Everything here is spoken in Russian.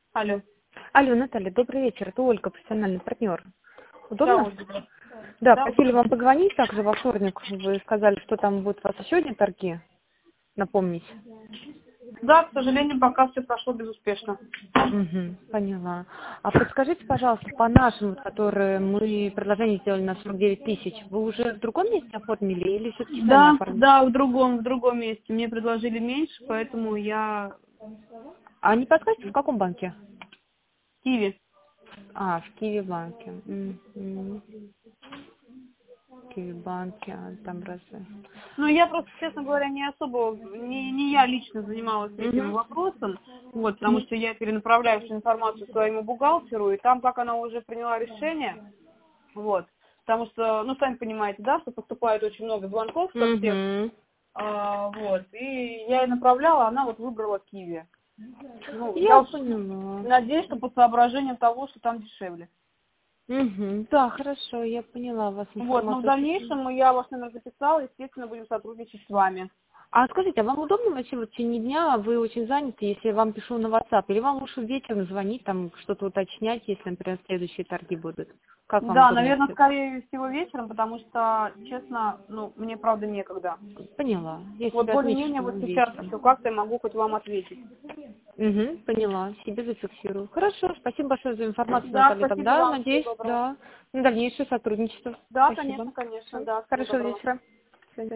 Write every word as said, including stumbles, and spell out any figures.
Алло. Алло, Наталья, добрый вечер. Это Ольга, профессиональный партнер. Да, Удобно? Ольга, да. Да, Да, просили вам позвонить также во вторник. Вы сказали, что там будут у вас еще одни торги. Напомнить. да, к сожалению, пока все прошло безуспешно. Угу, поняла. А подскажите, пожалуйста, по нашим, вот, которые мы предложение сделали на сорок девять тысяч, вы уже в другом месте оформили или все-таки сами Да, оформили? да, в другом, в другом месте. Мне предложили меньше, поэтому я А не подскажете, в каком банке? в Киеве. А, в Киви банке. Мгм. Киви банке, а там разве? Ну, я просто, честно говоря, не особо, не, не я лично занималась этим Угу. вопросом, вот, потому что я перенаправляю всю информацию своему бухгалтеру, и там, как она уже приняла решение, вот, потому что, ну, сами понимаете, да, что поступает очень много звонков со всех, Угу. а, вот, и я ей направляла, она вот выбрала Киви. Ну, я Я уж поняла. надеюсь, что по соображениям того, что там дешевле. Угу. Да, хорошо, я поняла вас Вот, но в информацию. дальнейшем я ваш номер записала, естественно, будем сотрудничать с вами. А скажите, а вам удобно вообще вот в течение дня, вы очень заняты, если я вам пишу на WhatsApp, или вам лучше вечером звонить, там что-то уточнять, если, например, следующие торги будут? Как вам Да, удобнее наверное, всего? скорее всего вечером, потому что, честно, ну, мне правда некогда. Поняла. Я Вот себе отмечу, более-менее что вот вам сейчас вечером. еще как-то я могу хоть вам ответить. Угу, поняла. Себе зафиксирую. Хорошо, спасибо большое за информацию, Да, Наталья. спасибо Тогда, вам, всего надеюсь, доброго. да, на дальнейшее сотрудничество. Да, Спасибо. конечно, конечно, Всё. да, всего Хорошего доброго. вечера.